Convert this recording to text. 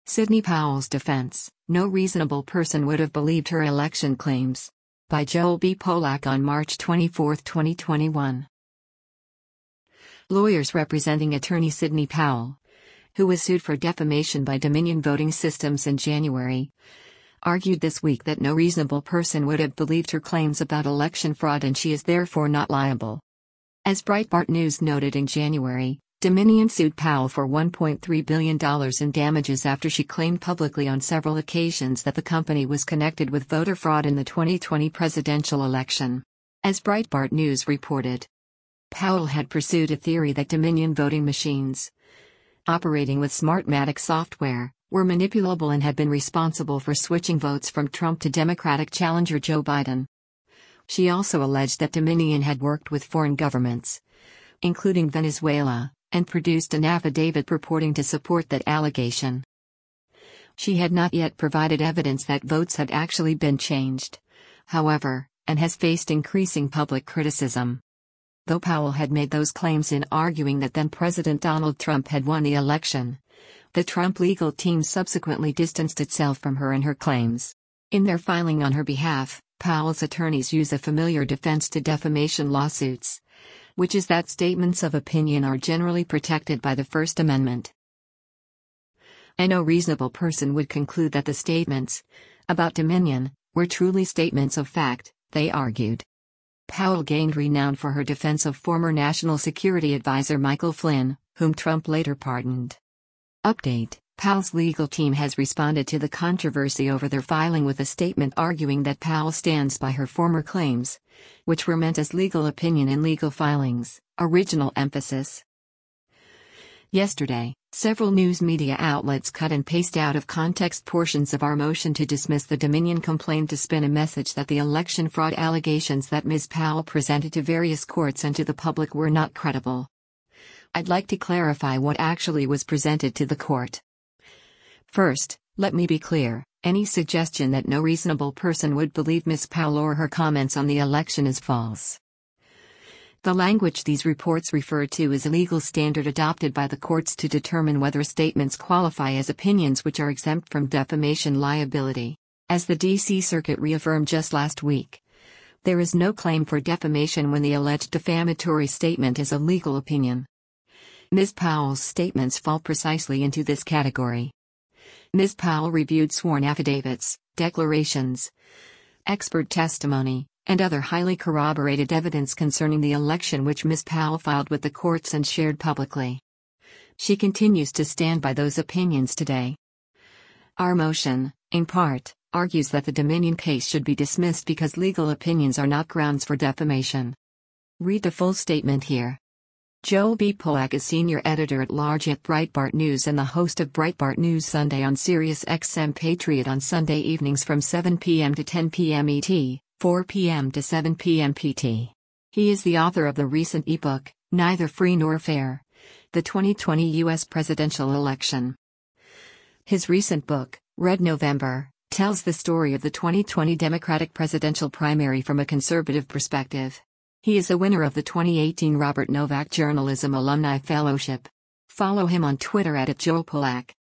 Sidney Powell's defense: no reasonable person would have believed her election claims. By Joel B. Polak on March 24, 2021. Lawyers representing attorney Sidney Powell, who was sued for defamation by Dominion Voting Systems in January, argued this week that no reasonable person would have believed her claims about election fraud and she is therefore not liable. As Breitbart News noted in January, Dominion sued Powell for $1.3 billion in damages after she claimed publicly on several occasions that the company was connected with voter fraud in the 2020 presidential election. As Breitbart News reported, Powell had pursued a theory that Dominion voting machines, operating with Smartmatic software, were manipulable and had been responsible for switching votes from Trump to Democratic challenger Joe Biden. She also alleged that Dominion had worked with foreign governments, including Venezuela, and produced an affidavit purporting to support that allegation. She had not yet provided evidence that votes had actually been changed, however, and has faced increasing public criticism. Though Powell had made those claims in arguing that then-President Donald Trump had won the election, the Trump legal team subsequently distanced itself from her and her claims. In their filing on her behalf, Powell's attorneys use a familiar defense to defamation lawsuits, which is that statements of opinion are generally protected by the First Amendment. And no reasonable person would conclude that the statements about Dominion were truly statements of fact, they argued. Powell gained renown for her defense of former National Security Advisor Michael Flynn, whom Trump later pardoned. Update: Powell's legal team has responded to the controversy over their filing with a statement arguing that Powell stands by her former claims, which were meant as legal opinion in legal filings. Original emphasis. Yesterday, several news media outlets cut and paste out of context portions of our motion to dismiss the Dominion complaint to spin a message that the election fraud allegations that Ms. Powell presented to various courts and to the public were not credible. I'd like to clarify what actually was presented to the court. First, let me be clear, any suggestion that no reasonable person would believe Ms. Powell or her comments on the election is false. The language these reports refer to is a legal standard adopted by the courts to determine whether statements qualify as opinions which are exempt from defamation liability. As the D.C. Circuit reaffirmed just last week, there is no claim for defamation when the alleged defamatory statement is a legal opinion. Ms. Powell's statements fall precisely into this category. Ms. Powell reviewed sworn affidavits, declarations, expert testimony, and other highly corroborated evidence concerning the election which Ms. Powell filed with the courts and shared publicly. She continues to stand by those opinions today. Our motion, in part, argues that the Dominion case should be dismissed because legal opinions are not grounds for defamation. Read the full statement here. Joel B. Polak is senior editor-at-large at Breitbart News and the host of Breitbart News Sunday on SiriusXM Patriot on Sunday evenings from 7 p.m. to 10 p.m. ET, 4 p.m. to 7 p.m. PT. He is the author of the recent ebook, Neither Free Nor Fair: The 2020 U.S. Presidential Election. His recent book, Red November, tells the story of the 2020 Democratic presidential primary from a conservative perspective. He is a winner of the 2018 Robert Novak Journalism Alumni Fellowship. Follow him on Twitter @JoelPolak.